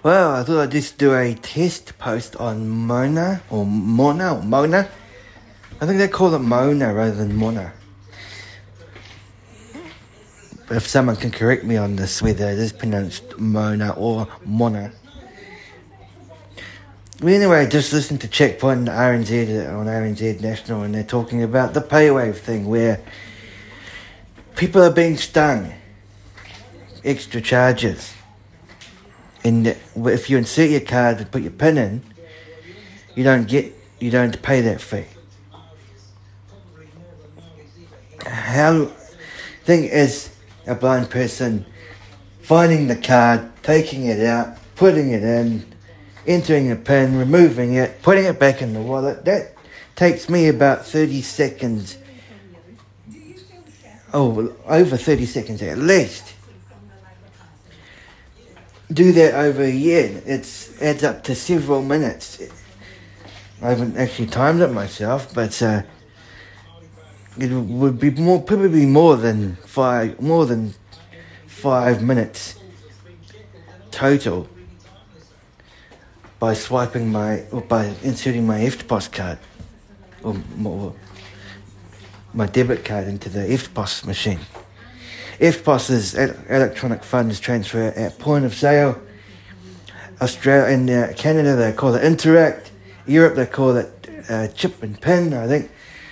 Well, I thought I'd just do a test post on Mona. I think they call it Mona rather than Mona. But if someone can correct me on this, whether it is pronounced Mona or Mona. Well, anyway, just listen to Checkpoint RNZ on RNZ National, and they're talking about the PayWave thing where people are being stung. Extra charges. And if you insert your card and put your PIN in, you don't pay that fee. Thing is, a blind person finding the card, taking it out, putting it in, entering the PIN, removing it, putting it back in the wallet, that takes me about 30 seconds. Oh, over 30 seconds at least. Do that over a year, it adds up to several minutes. I haven't actually timed it myself, but it would be probably more than 5 minutes total by inserting my EFTPOS card or my debit card into the EFTPOS machine. EFTPOS is electronic funds transfer at point of sale. Australia and Canada, they call it Interact. Europe, they call it chip and pin, I think.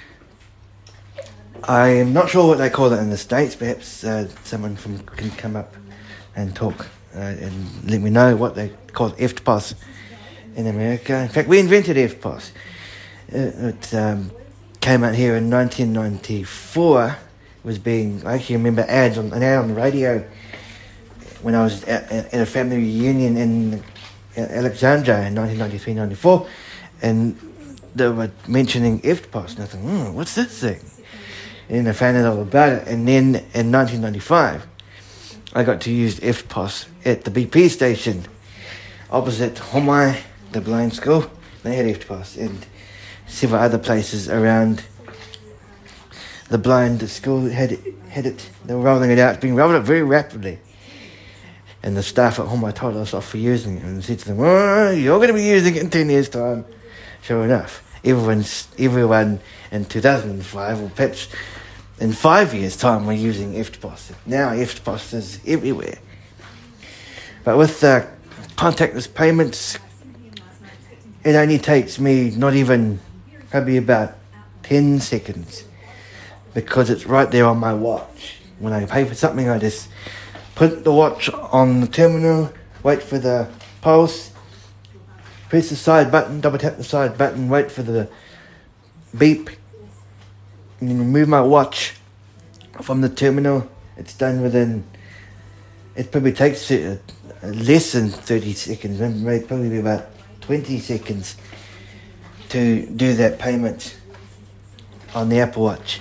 I am not sure what they call it in the States. Perhaps someone can come up and talk and let me know what they call EFTPOS in America. In fact, we invented EFTPOS. It came out here in 1994. I actually remember an ad on the radio when I was at a family reunion in Alexandria in 1993-94, and they were mentioning EFTPOS, and I thought, what's this thing? And I found out all about it, and then in 1995, I got to use EFTPOS at the BP station opposite Homai, the blind school. They had EFTPOS, and several other places around the blind school had it. They were rolling it out, being rolled out very rapidly. And the staff at Homai told us off for using it and said to them, you're going to be using it in 10 years' time. Sure enough, everyone in 2005, or perhaps in 5 years' time, were using EFTPOS. Now EFTPOS is everywhere. But with contactless payments, it only takes me probably about 10 seconds. Because it's right there on my watch. When I pay for something, I just put the watch on the terminal, wait for the pulse, press the side button, double tap the side button, wait for the beep, and then remove my watch from the terminal. It's done it probably takes less than 30 seconds, maybe probably about 20 seconds to do that payment on the Apple Watch.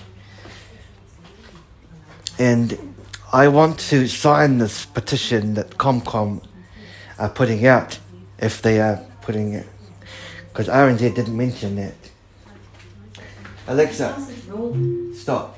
And I want to sign this petition that Comcom are putting out, if they are putting it, because RNZ didn't mention that. Alexa, stop.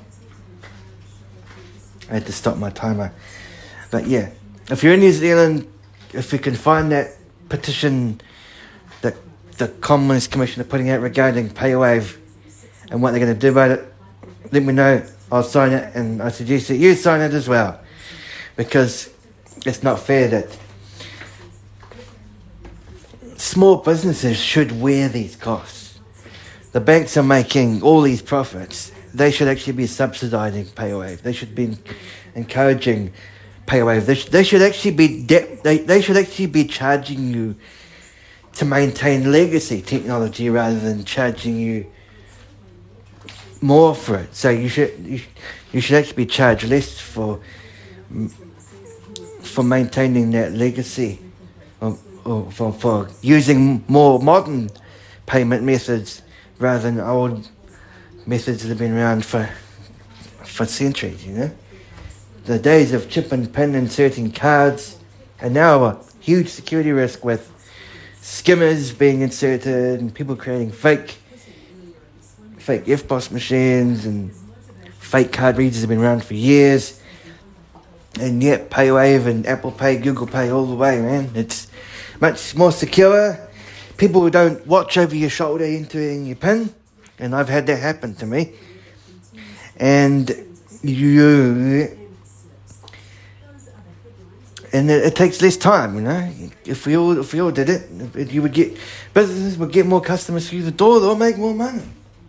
I had to stop my timer. But yeah, if you're in New Zealand, if you can find that petition that the Commonwealth Commission are putting out regarding PayWave and what they're going to do about it, let me know. I'll sign it, and I suggest that you sign it as well, because it's not fair that small businesses should wear these costs. The banks are making all these profits. They should actually be subsidising PayWave. They should be encouraging PayWave. They should actually be charging you to maintain legacy technology rather than charging you more for it. So you should actually be charged less for maintaining that legacy, or for using more modern payment methods rather than old methods that have been around for centuries. The days of chip and pin inserting cards are now a huge security risk, with skimmers being inserted and people creating fake EFTPOS machines, and fake card readers have been around for years. And yet PayWave and Apple Pay, Google Pay, all the way, man. much more secure. People don't watch over your shoulder entering your PIN, and I've had that happen to me. And it takes less time, you know. If we all did it, you would get businesses would get more customers through the door. They'll make more money.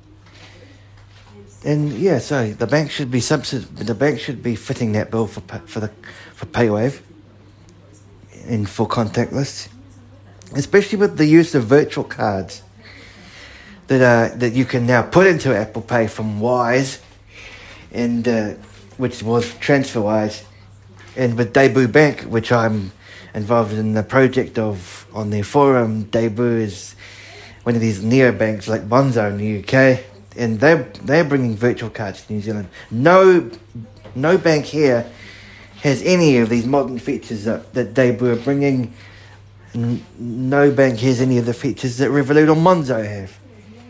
And yeah, so the bank should be fitting that bill for PayWave and for contactless, especially with the use of virtual cards that you can now put into Apple Pay from Wise, and which was TransferWise, and with Debut Bank, which I'm involved in the project of on their forum. Debut is one of these neobanks like Bonzo in the UK, and they're bringing virtual cards to New Zealand. No bank here has any of these modern features that Debut are bringing. No bank has any of the features that Revolut or Monzo have.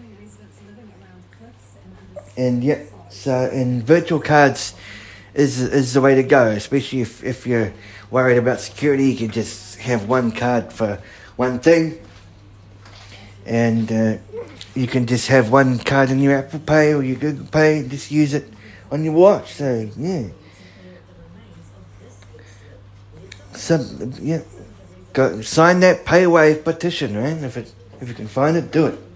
And yeah, so virtual cards is the way to go, especially if you're worried about security. You can just have one card for one thing, and you can just have one card in your Apple Pay or your Google Pay and just use it on your watch. So yeah, go sign that PayWave petition, man. If you can find it, do it.